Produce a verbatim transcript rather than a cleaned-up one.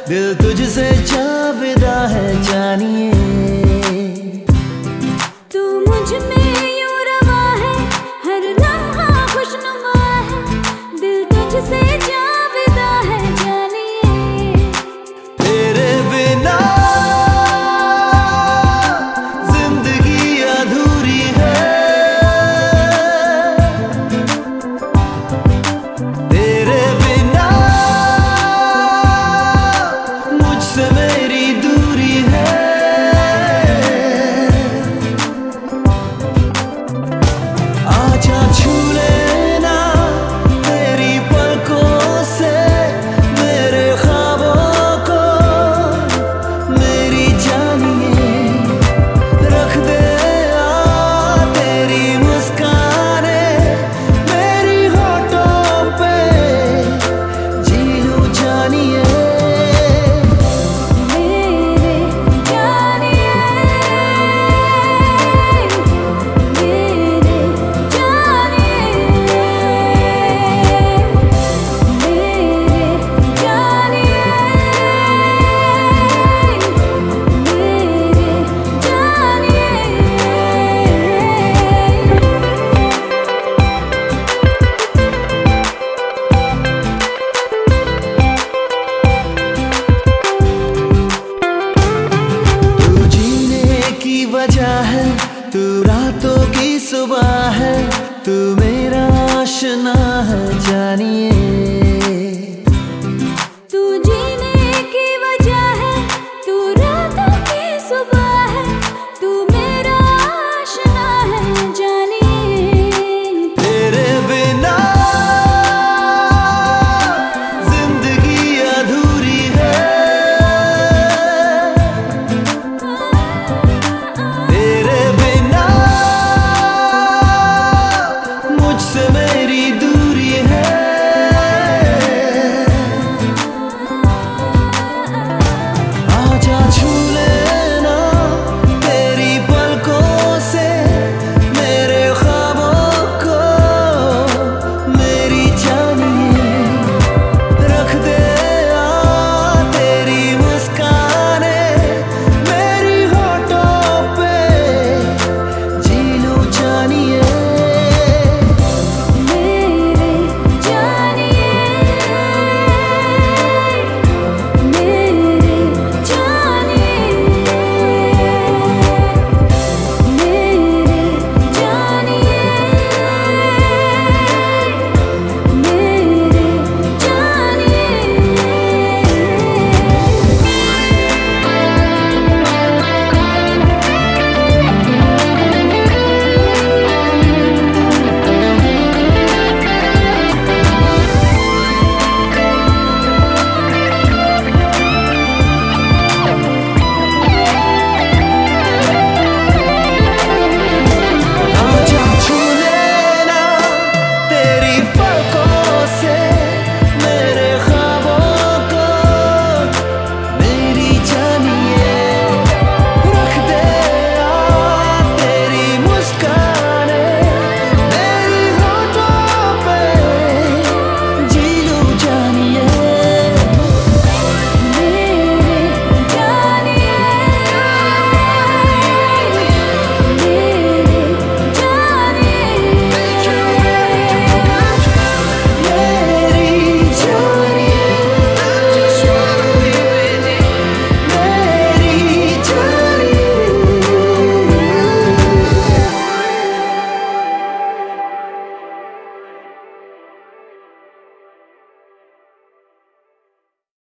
दिल तुझसे जाविदा है जानिए। तू मुझ में यूं रवा है, हर लम्हा खुशनुमा है, दिल तुझसे जाविदा है जानिए। तेरे बिना जिंदगी अधूरी है, तेरे बिना मुझसे मेरी दूरी है। आजा छू लेना तेरी पलकों से मेरे ख्वाबों को, मेरी जानिए। रख दे आ तेरी मुस्काने मेरी होठों पे, जी लूं जानिए। मेरे जानिए, मेरे जानिए, मेरे जानिए, मेरे तू जीने की वजह है, तू रातों की सुबह है, तू मेरा आशना है जानिए।